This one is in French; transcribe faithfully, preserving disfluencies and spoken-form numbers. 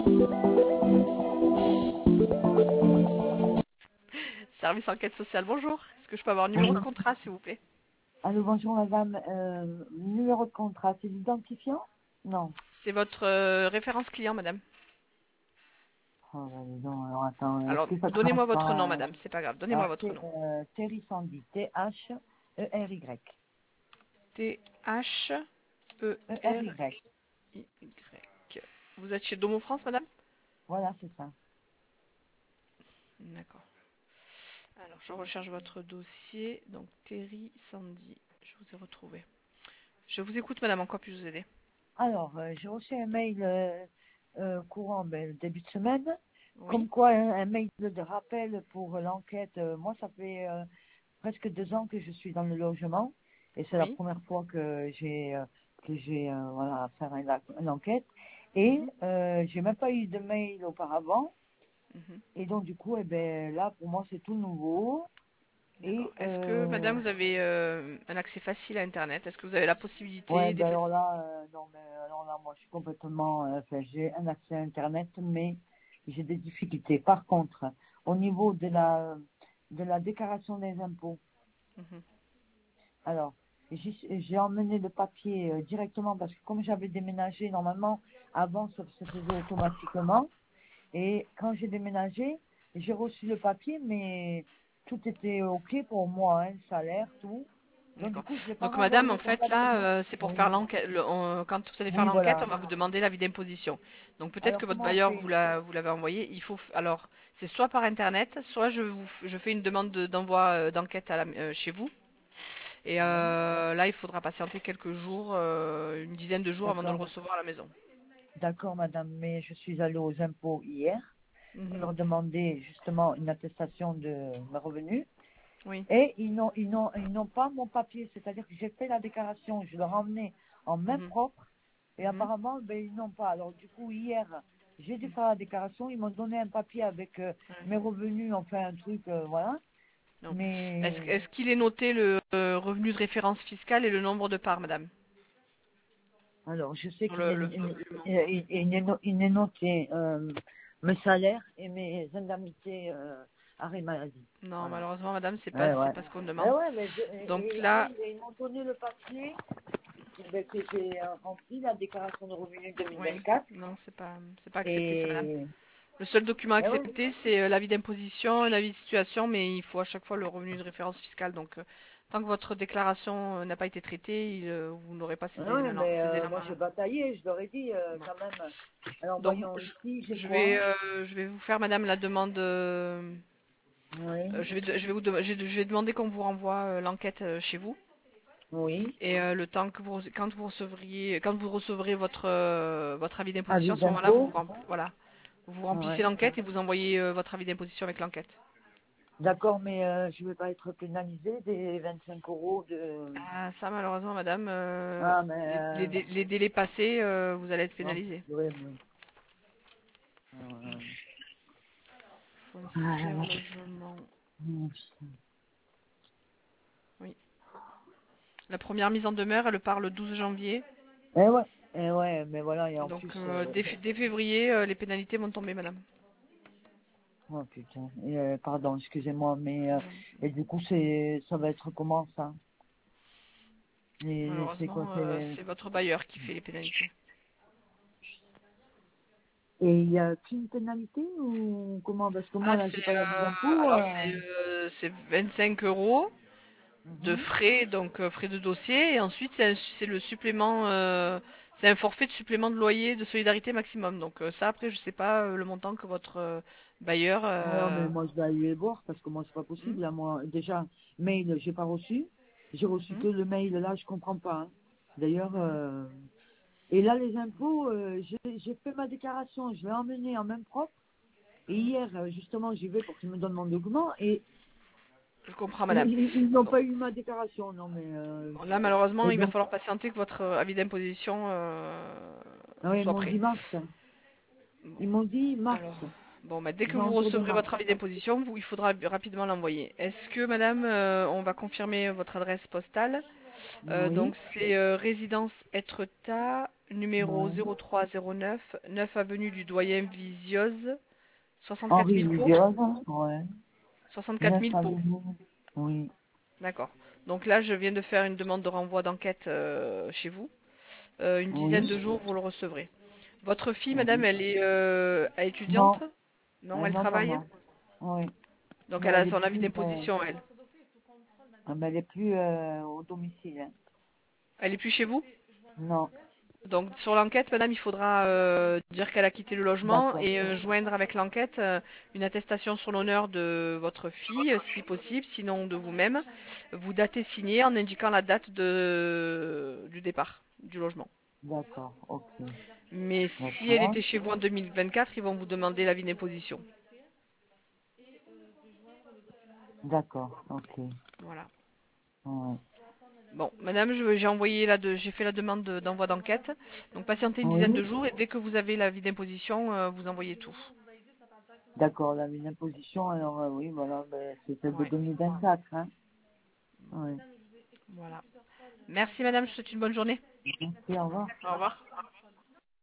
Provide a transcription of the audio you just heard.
Service enquête sociale, bonjour. Est-ce que je peux avoir un numéro de Allô, contrat, s'il vous plaît? allô, bonjour madame. Euh, numéro de contrat, c'est l'identifiant? Non. C'est votre euh, référence client, madame. Oh, là, dis donc, alors attends, est-ce Alors, que ça commence donnez-moi votre nom, par... madame, c'est pas grave. Donnez-moi Alors, votre c'est nom. euh, Thierry Sandy, T H E R Y. E R Y. T H E R Y. Vous êtes chez Domo France, madame? Voilà, c'est ça. D'accord. Alors, je recherche votre dossier. Donc, Terry Sandy. Je vous ai retrouvé. Je vous écoute, madame. En quoi puis-je vous aider? Alors, euh, j'ai reçu un mail euh, euh, courant ben, le début de semaine, Oui? comme quoi un, un mail de rappel pour l'enquête. Euh, moi, ça fait euh, presque deux ans que je suis dans le logement et c'est la Oui? première fois que j'ai euh, que j'ai euh, voilà à faire un- une enquête et Mhm, euh, j'ai même pas eu de mail auparavant mhm. et donc du coup eh ben là pour moi c'est tout nouveau D'accord. et Est-ce que, euh, madame, vous avez euh, un accès facile à Internet? Est-ce que vous avez la ouais possibilité ben d'effacer? alors là euh, non mais alors là moi je suis complètement euh, enfin, j'ai un accès à internet mais j'ai des difficultés. Par contre au niveau de la de la déclaration des impôts. Mhm, Alors, j'ai j'ai emmené le papier euh, directement parce que comme j'avais déménagé, normalement, avant, ça se faisait automatiquement. Et quand j'ai déménagé, j'ai reçu le papier, mais tout était OK pour moi, hein, salaire, tout. Donc, du d'accord. coup, je ne l'ai pas Donc, madame, renvoyé en fait, là, complètement. euh, c'est pour Oui, faire l'enquête. le- on- Quand vous allez faire oui, l'enquête, on voilà. va vous demander l'avis d'imposition. Donc, peut-être que Alors, votre comment on bailleur vous fait? l'a, vous l'avez envoyé. Il faut, f- alors, c'est soit par Internet, soit je vous, f- je fais une demande de- d'envoi euh, d'enquête à la- euh, chez vous. Et Oui, euh, là, il faudra patienter quelques jours, euh, une dizaine de jours avant de le d'accord. recevoir à la maison. D'accord, madame, mais je suis allée aux impôts hier pour Mhm. leur demander justement une attestation de mes revenus. Oui. Et ils n'ont, ils n'ont, ils n'ont pas mon papier, c'est-à-dire que j'ai fait la déclaration, je leur ai emmené en main Mhm. propre, et Mhm. apparemment, ben, ils n'ont pas. Alors du coup, hier, j'ai dû Mhm. faire la déclaration, ils m'ont donné un papier avec euh, Ouais. mes revenus, enfin un truc, euh, voilà. Non. Est-ce, Mais est-ce qu'il est noté le euh, revenu de référence fiscale et le nombre de parts, madame, alors, je sais sur qu'il le, est, le il, document? il- il est, no- il est noté euh, mes salaires et mes indemnités euh, arrêt maladie. Non, Voilà. malheureusement, madame, c'est pas, Ouais, c'est ouais. pas ce qu'on Ouais, demande. ouais, mais je, Donc et, et là, après, ils m'ont donné le papier ben, que j'ai euh, rempli, la déclaration de revenus oui, deux mille vingt-quatre. non, c'est pas, c'est pas accepté, ça, madame. Et, Le seul document eh oui, accepté, c'est euh, l'avis d'imposition, un avis de situation, mais il faut à chaque fois le revenu de référence fiscale. Donc, euh, tant que votre déclaration euh, n'a pas été traitée, il, euh, vous n'aurez pas eh ces oui, éléments, mais ces euh, moi j'ai éléments-là. bataillé, je leur ai dit euh, Bon. quand même. Alors Donc, voyons je, ici, j'ai je vais, quoi? euh, je vais vous faire, madame, la demande. euh, Oui, euh, je vais, je vais vous, dem- je vais je vais demander qu'on vous renvoie euh, l'enquête euh, chez vous. oui, Et euh, le temps que vous, quand vous recevriez, quand vous recevrez votre, euh, votre avis d'imposition, avis à ce moment-là, vous, d'impôt, rem- voilà, vous remplissez ouais. l'enquête et vous envoyez euh, votre avis d'imposition avec l'enquête. D'accord, mais euh, je ne vais pas être pénalisé des vingt-cinq euros de... Ah, ça, malheureusement, madame, euh, Ah, mais... les, les Euh, dé- les délais passés, euh, vous allez être oh, pénalisé. purée, mais, euh, Foncière, ah, logement. hum, Oui. La première mise en demeure, elle part le douze janvier. eh ouais, eh ouais, mais voilà, et en Donc, plus... euh, euh, dès, f- dès février, euh, les pénalités vont tomber, madame. oh putain, et, euh, pardon, excusez-moi, mais... euh, Non. et du coup, c'est, ça va être comment ça? Et c'est quoi, Malheureusement, euh, c'est... c'est votre bailleur qui fait les pénalités. Et il y a qu'une pénalité ou comment? Parce que moi, Ah, là, c'est j'ai pas des euh, impôts. alors Euh... c'est euh, c'est vingt-cinq euros de Mhm. frais, donc euh, frais de dossier, et ensuite c'est un- c'est le supplément, euh, c'est un forfait de supplément de loyer de solidarité maximum. Donc euh, ça après je sais pas euh, le montant que votre euh, bailleur. Non, euh, mais moi, je vais aller les voir parce que moi, c'est pas hmm, possible. Là, moi, déjà, mail, j'ai pas reçu. J'ai reçu mhm, que le mail, là, je comprends pas. Hein. D'ailleurs, mhm. euh... et là, les impôts, euh, j'ai j'ai fait ma déclaration, je l'ai emmenée en même propre. Et hier, euh, justement, j'y vais pour qu'ils me donnent mon document et Je comprends, madame. ils ils n'ont Bon, pas eu ma déclaration. Non, mais euh... bon, là malheureusement et il va donc, falloir patienter que votre euh, avis d'imposition euh, ah ouais, ils soit m'ont prêt. dit mars. Bon, Ils m'ont dit mars, alors, bon, bah, dès aux que vous alentours de recevrez mars. votre avis d'imposition, il faudra rapidement l'envoyer. Est-ce que, madame, euh, on va confirmer votre adresse postale? Euh, Oui, donc c'est euh, résidence Etretat, numéro oui. zéro trois zéro neuf, neuf avenue du Doyen Vizioz, soixante-quatre Henri mille Pau, Villioz, ouais. soixante-quatre neuf mille Pau. avenue. Oui, D'accord. Donc là, je viens de faire une demande de renvoi d'enquête euh, chez vous. Euh, une oui, dizaine de jours, vous le recevrez. Votre fille, madame, oui. elle est euh, Non, étudiante? Non, euh, elle non, non, travaille? non. Oui. Donc Mais elle a elle est son avis plus, euh, d'imposition, elle. ah, mais elle est plus euh, au domicile, hein. Elle est plus chez vous? Non, Donc sur l'enquête, madame, il faudra euh, dire qu'elle a quitté le logement d'accord, et euh, joindre avec l'enquête euh, une attestation sur l'honneur de votre fille, euh, si possible, sinon de vous-même. Vous datez signé en indiquant la date de, du départ du logement. d'accord, ok, Mais si elle d'accord, était chez vous en deux mille vingt-quatre, ils vont vous demander l'avis d'imposition. d'accord, ok. Voilà. Ouais. Bon, madame, je- j'ai envoyé la de, j'ai fait la demande de- d'envoi d'enquête. Donc patientez une dizaine Oui, de jours et dès que vous avez l'avis d'imposition, euh, vous envoyez tout. d'accord, là, une imposition, alors euh, oui, voilà, ben, c'est celle de Ouais, deux mille vingt-quatre, hein. Oui. voilà. Merci madame, je vous souhaite une bonne journée. Merci, au revoir. Au revoir.